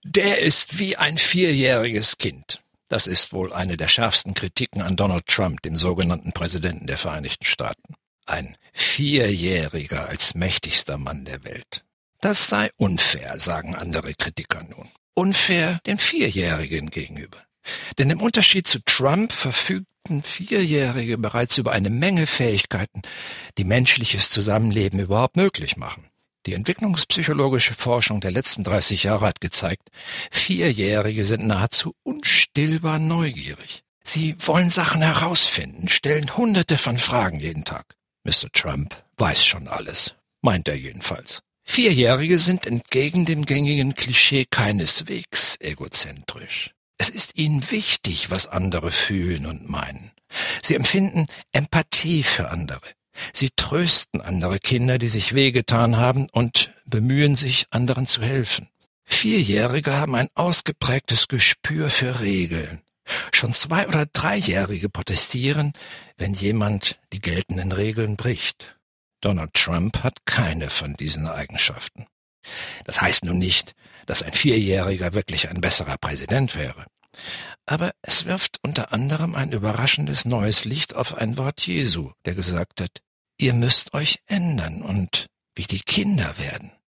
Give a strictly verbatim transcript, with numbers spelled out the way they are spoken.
Der ist wie ein vierjähriges Kind. Das ist wohl eine der schärfsten Kritiken an Donald Trump, dem sogenannten Präsidenten der Vereinigten Staaten. Ein Vierjähriger als mächtigster Mann der Welt. Das sei unfair, sagen andere Kritiker nun. Unfair den Vierjährigen gegenüber. Denn im Unterschied zu Trump verfügten Vierjährige bereits über eine Menge Fähigkeiten, die menschliches Zusammenleben überhaupt möglich machen. Die entwicklungspsychologische Forschung der letzten dreißig Jahre hat gezeigt, Vierjährige sind nahezu unstillbar neugierig. Sie wollen Sachen herausfinden, stellen hunderte von Fragen jeden Tag. Mister Trump weiß schon alles, meint er jedenfalls. Vierjährige sind entgegen dem gängigen Klischee keineswegs egozentrisch. Es ist ihnen wichtig, was andere fühlen und meinen. Sie empfinden Empathie für andere. Sie trösten andere Kinder, die sich wehgetan haben, und bemühen sich, anderen zu helfen. Vierjährige haben ein ausgeprägtes Gespür für Regeln. Schon Zwei- oder Dreijährige protestieren, wenn jemand die geltenden Regeln bricht. Donald Trump hat keine von diesen Eigenschaften. Das heißt nun nicht, dass ein Vierjähriger wirklich ein besserer Präsident wäre. Aber es wirft unter anderem ein überraschendes neues Licht auf ein Wort Jesu, der gesagt hat, ihr müsst euch ändern und wie die Kinder werden.